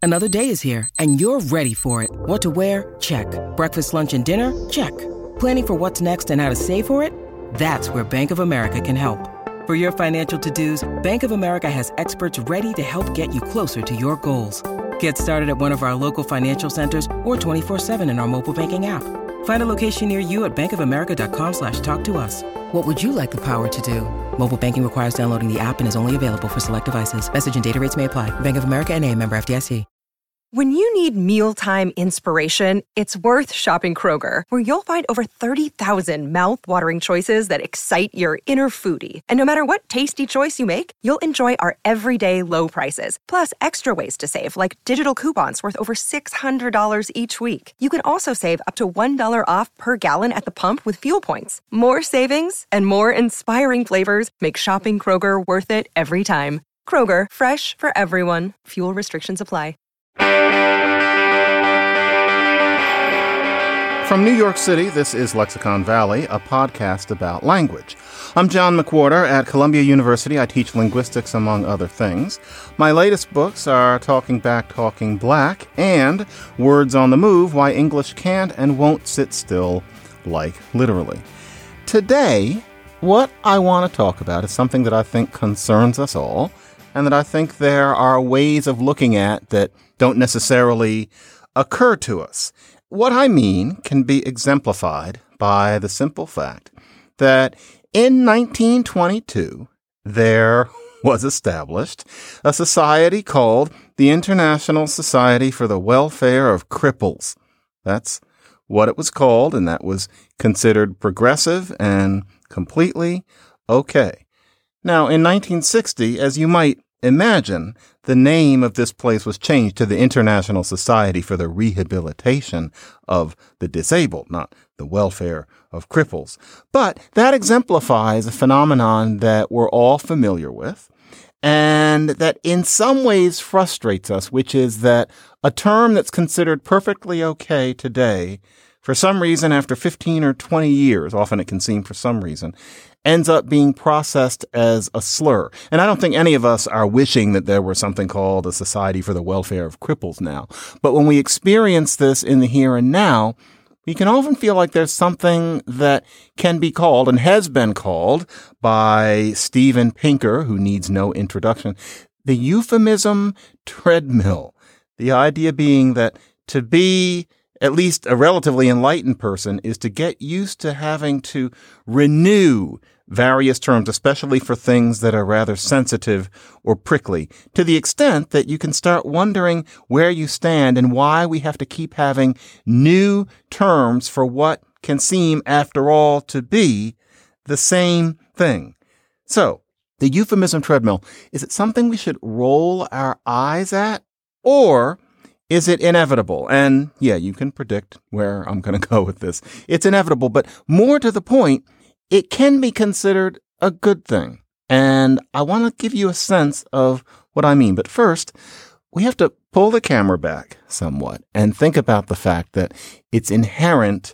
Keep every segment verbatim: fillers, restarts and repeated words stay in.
Another day is here, and you're ready for it. What to wear? Check. Breakfast, lunch, and dinner? Check. Planning for what's next and how to save for it? That's where Bank of America can help. For your financial to-dos, Bank of America has experts ready to help get you closer to your goals. Get started at one of our local financial centers or twenty-four seven in our mobile banking app. Find a location near you at bankofamerica.com slash talk to us. What would you like the power to do? Mobile banking requires downloading the app and is only available for select devices. Message and data rates may apply. Bank of America N A, member F D I C. When you need mealtime inspiration, it's worth shopping Kroger, where you'll find over thirty thousand mouth-watering choices that excite your inner foodie. And no matter what tasty choice you make, you'll enjoy our everyday low prices, plus extra ways to save, like digital coupons worth over six hundred dollars each week. You can also save up to one dollar off per gallon at the pump with fuel points. More savings and more inspiring flavors make shopping Kroger worth it every time. Kroger, fresh for everyone. Fuel restrictions apply. From New York City, this is Lexicon Valley, a podcast about language. I'm John McWhorter at Columbia University. I teach linguistics, among other things. My latest books are Talking Back, Talking Black, and Words on the Move, Why English Can't and Won't Sit Still, like literally. Today, what I want to talk about is something that I think concerns us all, and that I think there are ways of looking at that don't necessarily occur to us. What I mean can be exemplified by the simple fact that in nineteen twenty-two, there was established a society called the International Society for the Welfare of Cripples. That's what it was called, and that was considered progressive and completely okay. Now, in nineteen sixty, as you might imagine, the name of this place was changed to the International Society for the Rehabilitation of the Disabled, not the Welfare of Cripples. But that exemplifies a phenomenon that we're all familiar with and that in some ways frustrates us, which is that a term that's considered perfectly okay today, for some reason after fifteen or twenty years, often it can seem for some reason, ends up being processed as a slur. And I don't think any of us are wishing that there were something called a Society for the Welfare of Cripples now. But when we experience this in the here and now, we can often feel like there's something that can be called and has been called by Steven Pinker, who needs no introduction, the euphemism treadmill. The idea being that to be at least a relatively enlightened person is to get used to having to renew various terms, especially for things that are rather sensitive or prickly, to the extent that you can start wondering where you stand and why we have to keep having new terms for what can seem, after all, to be the same thing. So, the euphemism treadmill, is it something we should roll our eyes at, or is it inevitable? And yeah, you can predict where I'm going to go with this. It's inevitable, but more to the point, it can be considered a good thing. And I want to give you a sense of what I mean. But first, we have to pull the camera back somewhat and think about the fact that it's inherent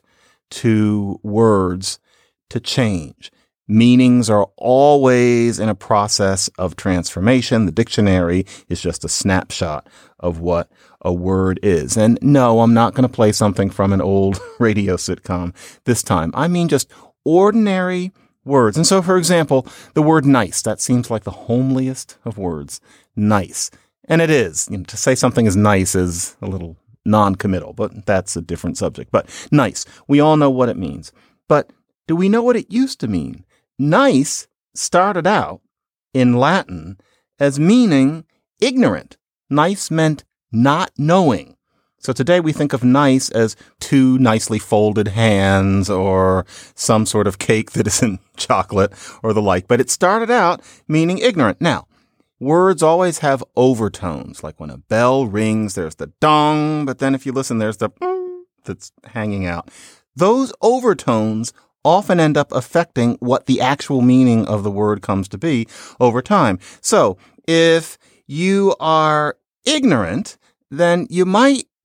to words to change. Meanings are always in a process of transformation. The dictionary is just a snapshot of what a word is. And no, I'm not going to play something from an old radio sitcom this time. I mean just ordinary words. And so, for example, the word nice, that seems like the homeliest of words. Nice. And it is. You know, to say something is nice is a little non-committal, but that's a different subject. But nice. We all know what it means. But do we know what it used to mean? Nice started out in Latin as meaning ignorant. Nice meant not knowing. So today we think of nice as two nicely folded hands or some sort of cake that isn't chocolate or the like. But it started out meaning ignorant. Now, words always have overtones. Like when a bell rings, there's the dong. But then if you listen, there's the mm, that's hanging out. Those overtones often end up affecting what the actual meaning of the word comes to be over time. So if you are ignorant, then you might be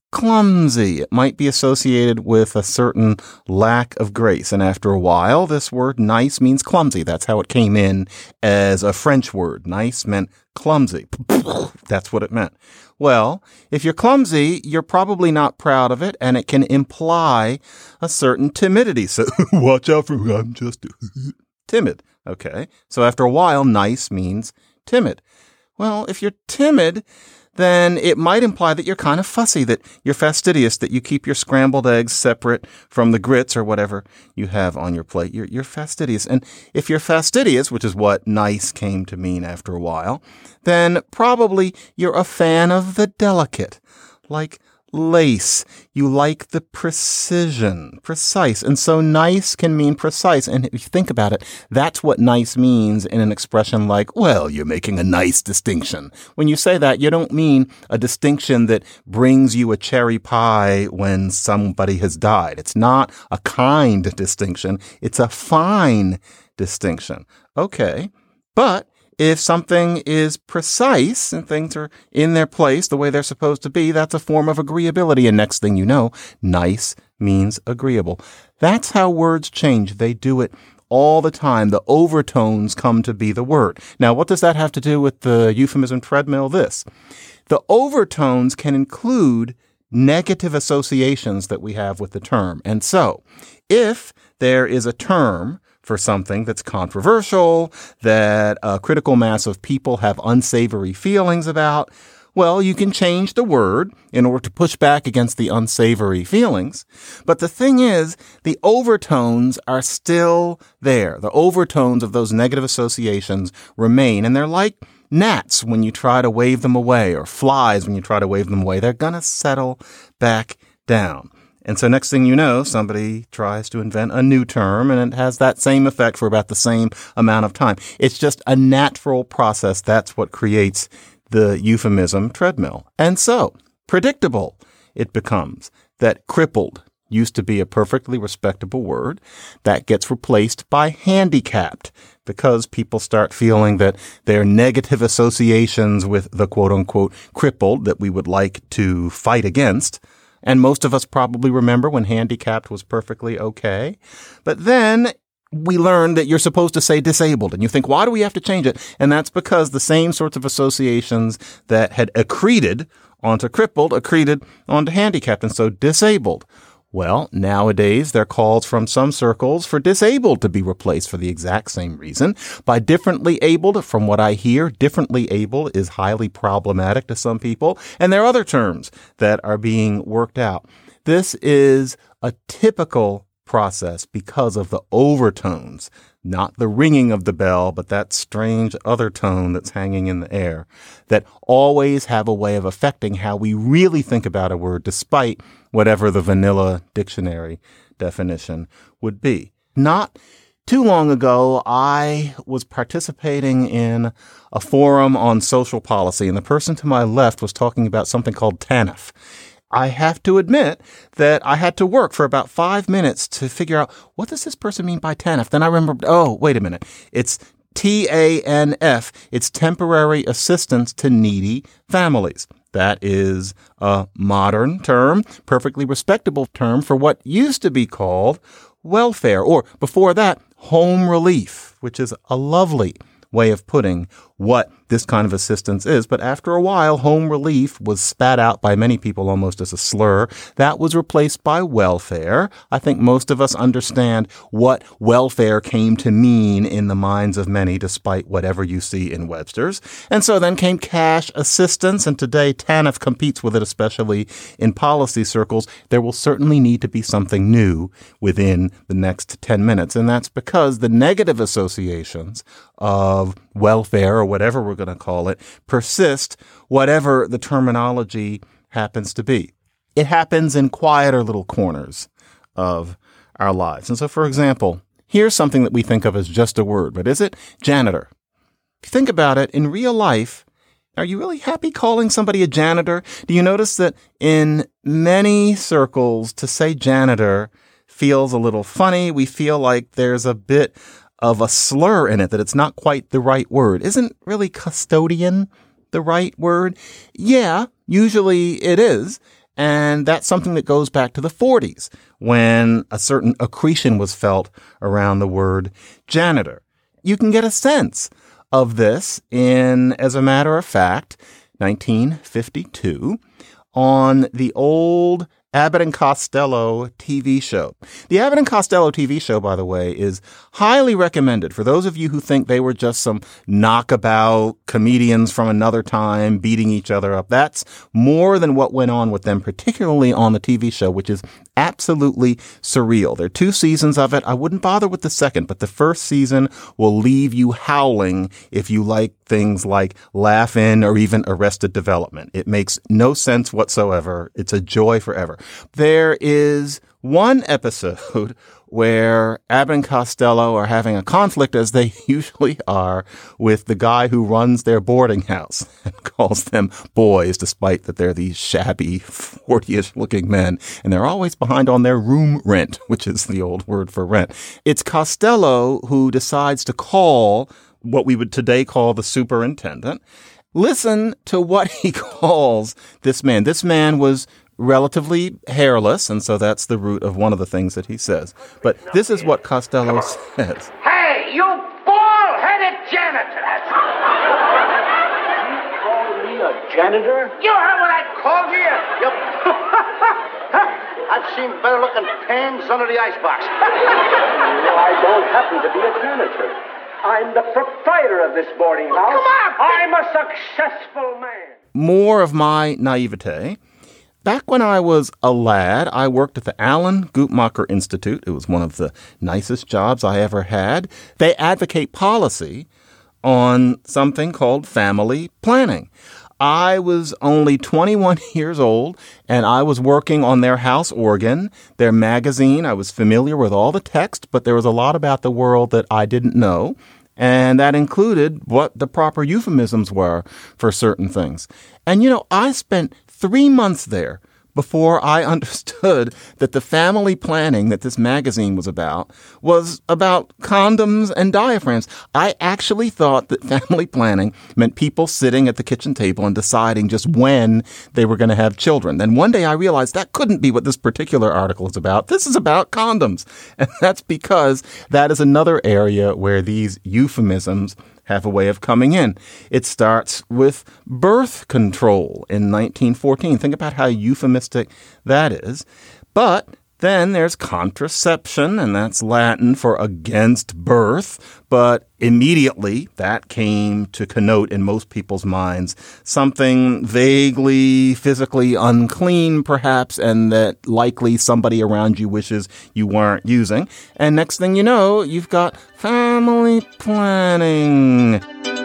clumsy. It might be associated with a certain lack of grace. And after a while, this word nice means clumsy. That's how it came in as a French word. Nice meant clumsy. That's what it meant. Well, if you're clumsy, you're probably not proud of it, and it can imply a certain timidity. So watch out for, I'm just timid. Okay. So after a while, nice means timid. Well, if you're timid, then it might imply that you're kind of fussy, that you're fastidious, that you keep your scrambled eggs separate from the grits or whatever you have on your plate. You're, you're fastidious. And if you're fastidious, which is what nice came to mean after a while, then probably you're a fan of the delicate, like lace. You like the precision, precise. And so nice can mean precise. And if you think about it, that's what nice means in an expression like, well, you're making a nice distinction. When you say that, you don't mean a distinction that brings you a cherry pie when somebody has died. It's not a kind distinction. It's a fine distinction. Okay. But if something is precise and things are in their place the way they're supposed to be, that's a form of agreeability. And next thing you know, nice means agreeable. That's how words change. They do it all the time. The overtones come to be the word. Now, what does that have to do with the euphemism treadmill? This. The overtones can include negative associations that we have with the term. And so, if there is a term for something that's controversial, that a critical mass of people have unsavory feelings about, well, you can change the word in order to push back against the unsavory feelings. But the thing is, the overtones are still there. The overtones of those negative associations remain, and they're like gnats when you try to wave them away, or flies when you try to wave them away. They're going to settle back down. And so next thing you know, somebody tries to invent a new term, and it has that same effect for about the same amount of time. It's just a natural process. That's what creates the euphemism treadmill. And so, predictable it becomes that crippled used to be a perfectly respectable word. That gets replaced by handicapped because people start feeling that their negative associations with the quote-unquote crippled that we would like to fight against. And most of us probably remember when handicapped was perfectly okay. But then we learned that you're supposed to say disabled. And you think, why do we have to change it? And that's because the same sorts of associations that had accreted onto crippled accreted onto handicapped. And so disabled. Well, nowadays, there are calls from some circles for disabled to be replaced for the exact same reason. By differently abled, from what I hear, differently able is highly problematic to some people. And there are other terms that are being worked out. This is a typical process because of the overtones, not the ringing of the bell, but that strange other tone that's hanging in the air that always have a way of affecting how we really think about a word, despite whatever the vanilla dictionary definition would be. Not too long ago, I was participating in a forum on social policy, and the person to my left was talking about something called TANF. I have to admit that I had to work for about five minutes to figure out, what does this person mean by TANF? Then I remembered, oh, wait a minute. It's T A N F. It's temporary assistance to needy families. That is a modern term, perfectly respectable term for what used to be called welfare, or before that, home relief, which is a lovely way of putting what this kind of assistance is. But after a while, home relief was spat out by many people almost as a slur. That was replaced by welfare. I think most of us understand what welfare came to mean in the minds of many, despite whatever you see in Webster's. And so then came cash assistance, and today TANF competes with it, especially in policy circles. There will certainly need to be something new within the next ten minutes, and that's because the negative associations of welfare, or whatever we're going to call it, persist, whatever the terminology happens to be. It happens in quieter little corners of our lives. And so, for example, here's something that we think of as just a word, but is it? Janitor. If you think about it, in real life, are you really happy calling somebody a janitor? Do you notice that in many circles, to say janitor feels a little funny? We feel like there's a bit of a slur in it, that it's not quite the right word. Isn't really custodian the right word? Yeah, usually it is. And that's something that goes back to the forties when a certain accretion was felt around the word janitor. You can get a sense of this in, as a matter of fact, nineteen fifty-two on the old Abbott and Costello T V show. The Abbott and Costello T V show, by the way, is highly recommended for those of you who think they were just some knockabout comedians from another time beating each other up. That's more than what went on with them, particularly on the T V show, which is absolutely surreal. There are two seasons of it. I wouldn't bother with the second, but the first season will leave you howling if you like things like Laugh-In or even Arrested Development. It makes no sense whatsoever. It's a joy forever. There is one episode where Abbott and Costello are having a conflict, as they usually are, with the guy who runs their boarding house and calls them boys, despite that they're these shabby forty-ish looking men. And they're always behind on their room rent, which is the old word for rent. It's Costello who decides to call what we would today call the superintendent. Listen to what he calls this man. This man was relatively hairless, and so that's the root of one of the things that he says. But this is what Costello says. Hey, you bald-headed janitor! You call me a janitor? You heard what I called you? You... I've seen better-looking pans under the icebox. No, I don't happen to be a janitor. I'm the proprietor of this boarding house. Come on! I'm a successful man. More of my naivete. Back when I was a lad, I worked at the Alan Guttmacher Institute. It was one of the nicest jobs I ever had. They advocate policy on something called family planning. I was only twenty-one years old, and I was working on their house organ, their magazine. I was familiar with all the text, but there was a lot about the world that I didn't know. And that included what the proper euphemisms were for certain things. And, you know, I spent three months there before I understood that the family planning that this magazine was about was about condoms and diaphragms. I actually thought that family planning meant people sitting at the kitchen table and deciding just when they were going to have children. Then one day I realized that couldn't be what this particular article is about. This is about condoms. And that's because that is another area where these euphemisms have a way of coming in. It starts with birth control in nineteen fourteen. Think about how euphemistic that is. But then there's contraception, and that's Latin for against birth. But immediately that came to connote in most people's minds something vaguely physically unclean, perhaps, and that likely somebody around you wishes you weren't using. And next thing you know, you've got family planning.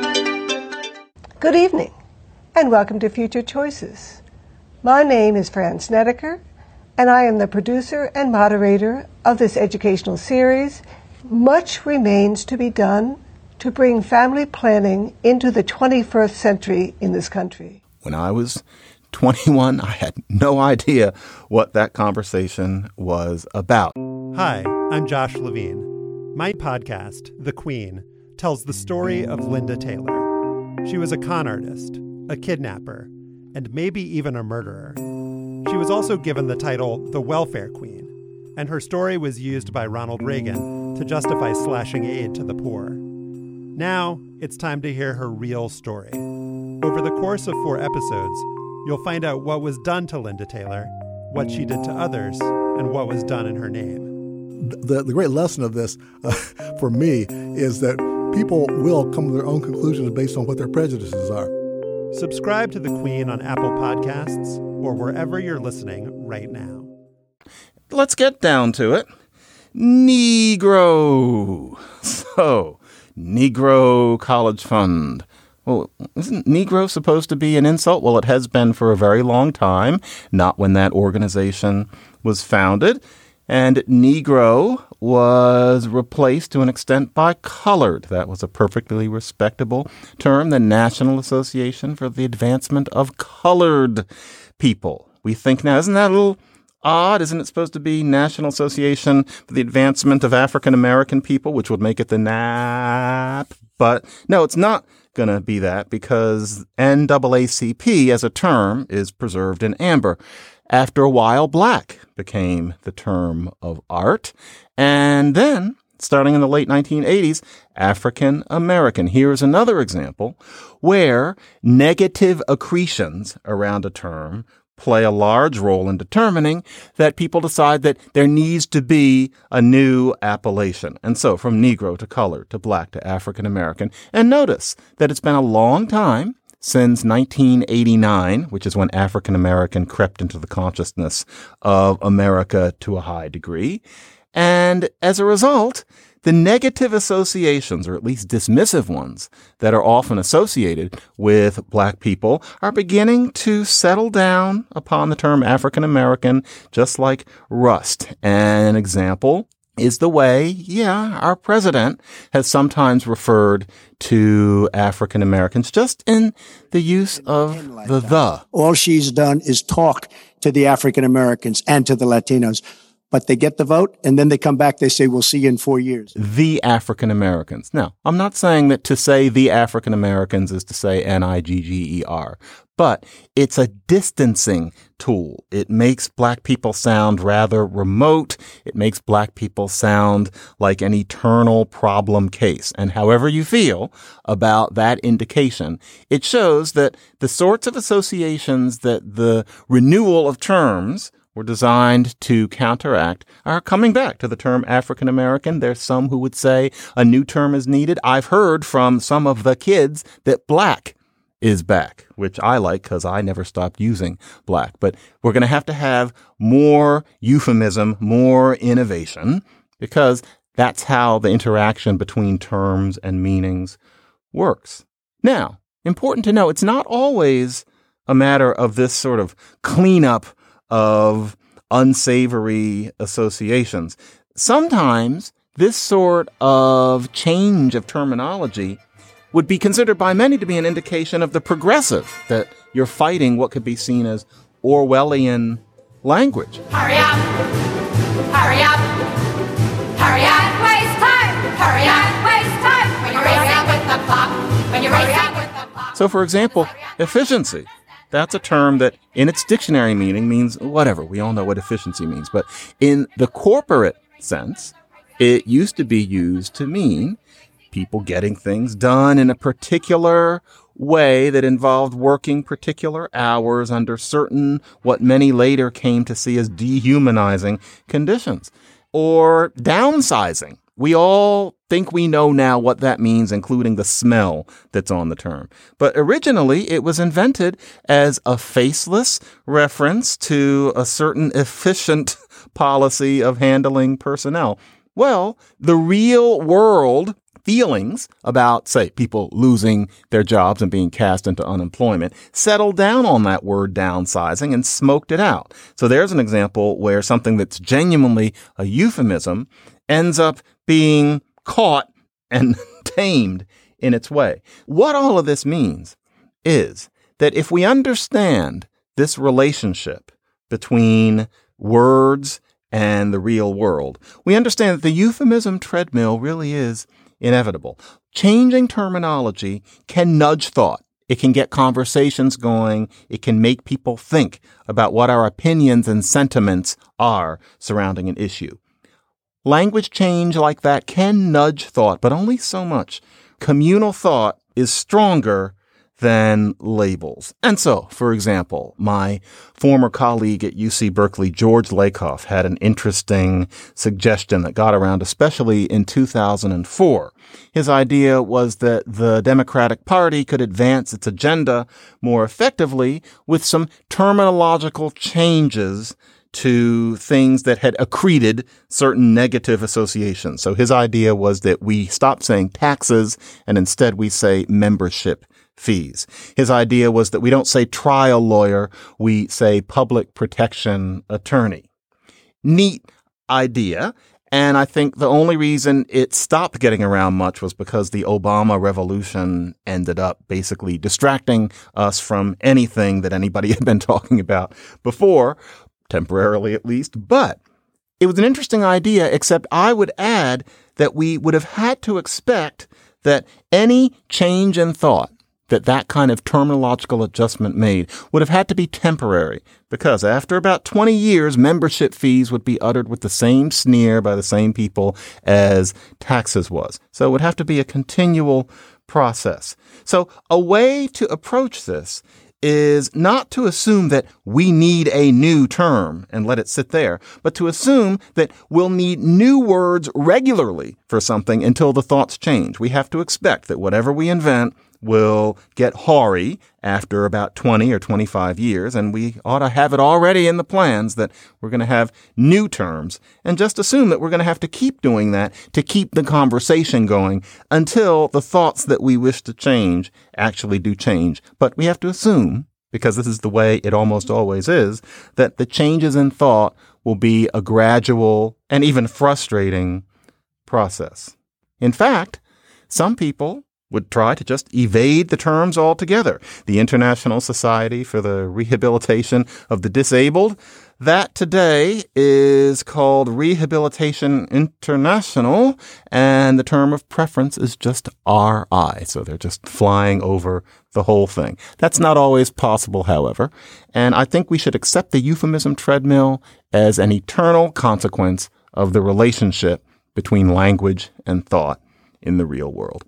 Good evening, and welcome to Future Choices. My name is Fran Snedeker, and I am the producer and moderator of this educational series. Much remains to be done to bring family planning into the twenty-first century in this country. When I was twenty-one, I had no idea what that conversation was about. Hi, I'm Josh Levine. My podcast, The Queen, tells the story of Linda Taylor. She was a con artist, a kidnapper, and maybe even a murderer. She was also given the title the Welfare Queen, and her story was used by Ronald Reagan to justify slashing aid to the poor. Now, it's time to hear her real story. Over the course of four episodes, you'll find out what was done to Linda Taylor, what she did to others, and what was done in her name. The, the great lesson of this, uh, for me, is that people will come to their own conclusions based on what their prejudices are. Subscribe to The Queen on Apple Podcasts or wherever you're listening right now. Let's get down to it. Negro. So, Negro College Fund. Well, isn't Negro supposed to be an insult? Well, it has been for a very long time, not when that organization was founded. And Negro was replaced to an extent by colored. That was a perfectly respectable term, the National Association for the Advancement of Colored People. We think now, isn't that a little odd. Isn't it supposed to be National Association for the Advancement of African American People, which would make it the N A A P? But no, it's not going to be that because N double A C P as a term is preserved in amber. After a while, black became the term of art. And then, starting in the late nineteen eighties, African American. Here's another example where negative accretions around a term play a large role in determining that people decide that there needs to be a new appellation. And so from Negro to colored to black to African American. And notice that it's been a long time since nineteen eighty-nine, which is when African American crept into the consciousness of America to a high degree. And as a result, the negative associations, or at least dismissive ones, that are often associated with black people are beginning to settle down upon the term African American, just like rust. And an example is the way, yeah, our president has sometimes referred to African Americans just in the use of the the. All she's done is talk to the African Americans and to the Latinos. But they get the vote, and then they come back, they say, we'll see you in four years. The African Americans. Now, I'm not saying that to say the African Americans is to say N I G G E R, but it's a distancing tool. It makes black people sound rather remote. It makes black people sound like an eternal problem case. And however you feel about that indication, it shows that the sorts of associations that the renewal of terms were designed to counteract are coming back to the term African American. There's some who would say a new term is needed. I've heard from some of the kids that black is back, which I like because I never stopped using black. But we're going to have to have more euphemism, more innovation, because that's how the interaction between terms and meanings works. Now, important to know, it's not always a matter of this sort of cleanup of unsavory associations. Sometimes this sort of change of terminology would be considered by many to be an indication of the progressive, that you're fighting what could be seen as Orwellian language. Hurry up! Hurry up! Hurry up! Waste time! Hurry up! Waste time! When you're racing with the clock! When you're racing with the clock! So, for example, efficiency. That's a term that in its dictionary meaning means whatever. We all know what efficiency means. But in the corporate sense, it used to be used to mean people getting things done in a particular way that involved working particular hours under certain, what many later came to see as dehumanizing conditions, or downsizing. We all think we know now what that means, including the smell that's on the term. But originally, it was invented as a faceless reference to a certain efficient policy of handling personnel. Well, the real world feelings about, say, people losing their jobs and being cast into unemployment settled down on that word downsizing and smoked it out. So there's an example where something that's genuinely a euphemism ends up being caught and tamed in its way. What all of this means is that if we understand this relationship between words and the real world, we understand that the euphemism treadmill really is inevitable. Changing terminology can nudge thought. It can get conversations going. It can make people think about what our opinions and sentiments are surrounding an issue. Language change like that can nudge thought, but only so much. Communal thought is stronger than labels. And so, for example, my former colleague at U C Berkeley, George Lakoff, had an interesting suggestion that got around, especially in two thousand four. His idea was that the Democratic Party could advance its agenda more effectively with some terminological changes to things that had accreted certain negative associations. So his idea was that we stop saying taxes and instead we say membership fees. His idea was that we don't say trial lawyer, we say public protection attorney. Neat idea. And I think the only reason it stopped getting around much was because the Obama revolution ended up basically distracting us from anything that anybody had been talking about before. temporarily at least. But it was an interesting idea, except I would add that we would have had to expect that any change in thought that that kind of terminological adjustment made would have had to be temporary, because after about twenty years, membership fees would be uttered with the same sneer by the same people as taxes was. So it would have to be a continual process. So a way to approach this is not to assume that we need a new term and let it sit there, but to assume that we'll need new words regularly for something until the thoughts change. We have to expect that whatever we invent will get hoary after about twenty or twenty-five years, and we ought to have it already in the plans that we're going to have new terms, and just assume that we're going to have to keep doing that to keep the conversation going until the thoughts that we wish to change actually do change. But we have to assume, because this is the way it almost always is, that the changes in thought will be a gradual and even frustrating process. In fact, some people would try to just evade the terms altogether. The International Society for the Rehabilitation of the Disabled, that today is called Rehabilitation International, and the term of preference is just R I. So they're just flying over the whole thing. That's not always possible, however, and I think we should accept the euphemism treadmill as an eternal consequence of the relationship between language and thought in the real world.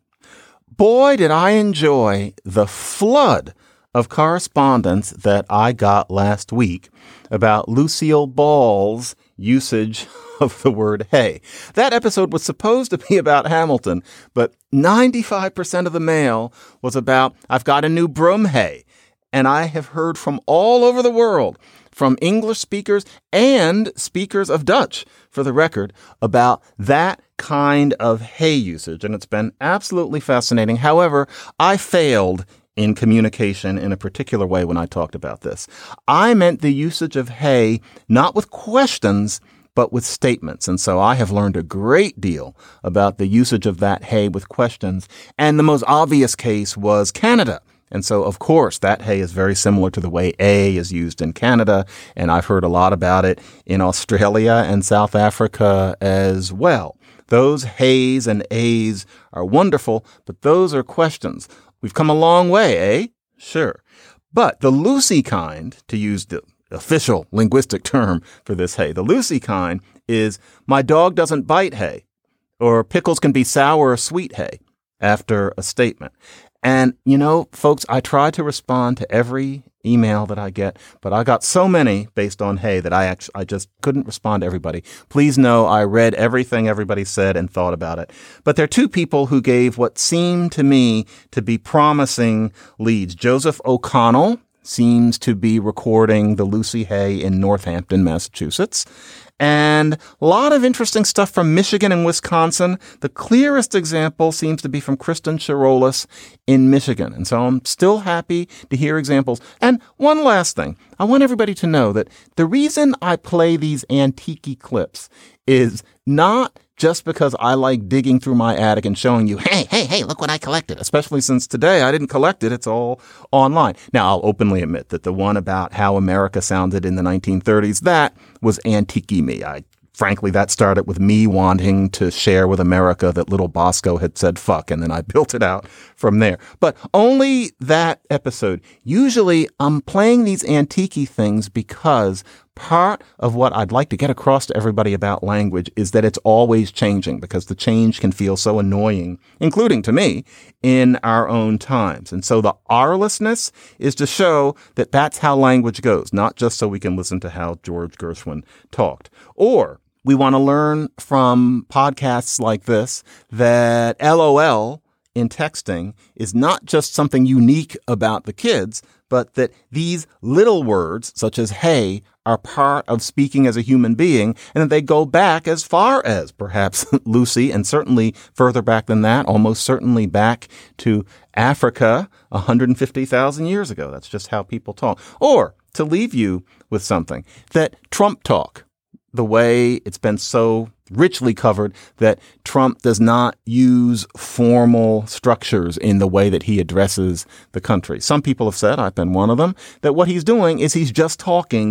Boy, did I enjoy the flood of correspondence that I got last week about Lucille Ball's usage of the word hey. That episode was supposed to be about Hamilton, but ninety-five percent of the mail was about, I've got a new broom, hey. And I have heard from all over the world, from English speakers and speakers of Dutch, for the record, about that kind of hey usage. And it's been absolutely fascinating. However, I failed in communication in a particular way when I talked about this. I meant the usage of hey, not with questions, but with statements. And so I have learned a great deal about the usage of that hey with questions. And the most obvious case was Canada. And so, of course, that hey is very similar to the way a is used in Canada. And I've heard a lot about it in Australia and South Africa as well. Those heys and a's are wonderful, but those are questions. We've come a long way, eh? Sure. But the Lucy kind, to use the official linguistic term for this hey, the Lucy kind is my dog doesn't bite hay, or pickles can be sour or sweet hay after a statement. And, you know, folks, I try to respond to every email that I get, but I got so many based on hey that I actually I just couldn't respond to everybody. Please know I read everything everybody said and thought about it. But there are two people who gave what seemed to me to be promising leads. Joseph O'Connell seems to be recording the Lucy Hey in Northampton, Massachusetts. And a lot of interesting stuff from Michigan and Wisconsin. The clearest example seems to be from Kristen Chirolis in Michigan. And so I'm still happy to hear examples. And one last thing. I want everybody to know that the reason I play these antique clips is not just because I like digging through my attic and showing you, hey, hey, hey, look what I collected, especially since today I didn't collect it. It's all online. Now, I'll openly admit that the one about how America sounded in the nineteen thirties, that was antique me. I Frankly, that started with me wanting to share with America that little Bosco had said fuck, and then I built it out from there. But only that episode. Usually I'm playing these antique things because part of what I'd like to get across to everybody about language is that it's always changing, because the change can feel so annoying, including to me, in our own times. And so the R-lessness is to show that that's how language goes, not just so we can listen to how George Gershwin talked. Or we want to learn from podcasts like this that LOL in texting is not just something unique about the kids, but that these little words, such as hey, are part of speaking as a human being, and that they go back as far as perhaps Lucy, and certainly further back than that, almost certainly back to Africa one hundred fifty thousand years ago. That's just how people talk. Or to leave you with something, that Trump talk, the way it's been so richly covered, that Trump does not use formal structures in the way that he addresses the country. Some people have said, I've been one of them, that what he's doing is he's just talking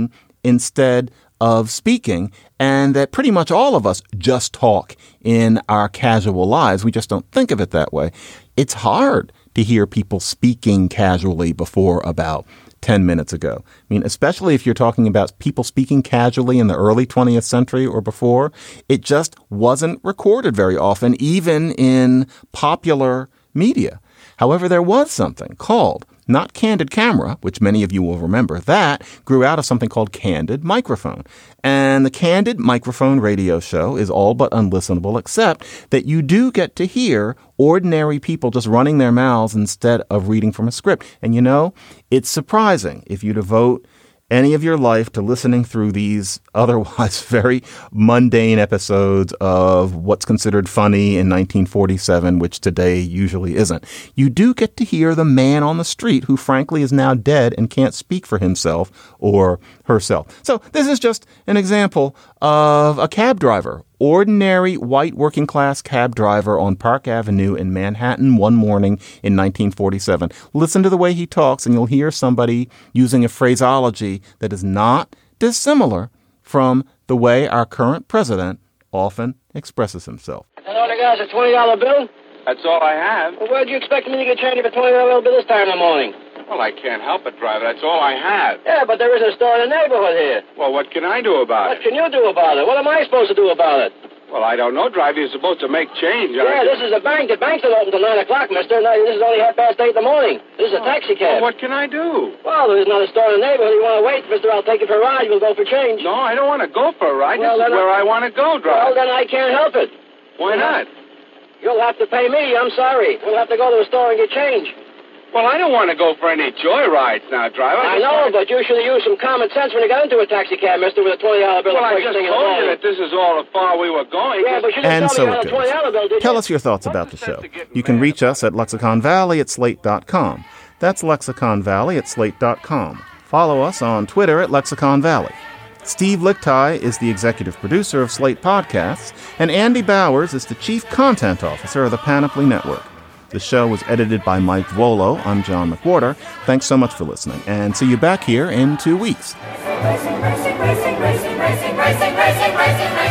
instead of speaking, and that pretty much all of us just talk in our casual lives. We just don't think of it that way. It's hard to hear people speaking casually before about ten minutes ago. I mean, especially if you're talking about people speaking casually in the early twentieth century or before, it just wasn't recorded very often, even in popular media. However, there was something called not Candid Camera, which many of you will remember. That grew out of something called Candid Microphone. And the Candid Microphone radio show is all but unlistenable, except that you do get to hear ordinary people just running their mouths instead of reading from a script. And you know, it's surprising if you devote any of your life to listening through these otherwise very mundane episodes of what's considered funny in nineteen forty-seven, which today usually isn't. You do get to hear the man on the street who frankly is now dead and can't speak for himself or herself. So this is just an example of a cab driver, ordinary white working class cab driver on Park Avenue in Manhattan one morning in nineteen forty-seven. Listen to the way he talks and you'll hear somebody using a phraseology that is not dissimilar from the way our current president often expresses himself. And all the guys, a twenty dollar bill? That's all I have. Well, where'd you expect me to get change of a twenty dollar bill this time in the morning? Well, I can't help it, driver. That's all I have. Yeah, but there isn't a store in the neighborhood here. Well, what can I do about what it? What can you do about it? What am I supposed to do about it? Well, I don't know, driver. You're supposed to make change. Yeah, this is a bank. The bank's not open till nine o'clock, mister. No, this is only half past eight in the morning. This is a taxi cab. Well, what can I do? Well, there's not a store in the neighborhood. You want to wait, mister? I'll take you for a ride. We'll go for change. No, I don't want to go for a ride. Well, this is where I, I want to go, driver. Well, then I can't help it. Why not? You'll have to pay me. I'm sorry. We'll have to go to the store and get change. Well, I don't want to go for any joyrides now, driver. I, I know, but you should have used some common sense when you got into a taxi cab, mister, with a twenty dollar bill. Well, I just told you that this is all the far we were going. Yeah, but you didn't and tell so me you had a twenty dollar bill, did you? Tell us your thoughts about the show. You can reach us at Lexicon Valley at slate dot com. That's Lexicon Valley at slate dot com. Follow us on Twitter at Lexicon Valley. Steve Lichtai is the executive producer of Slate Podcasts, and Andy Bowers is the chief content officer of the Panoply Network. The show was edited by Mike Volo. I'm John McWhorter. Thanks so much for listening, and see you back here in two weeks. Racing, racing, racing, racing, racing, racing, racing, racing, racing.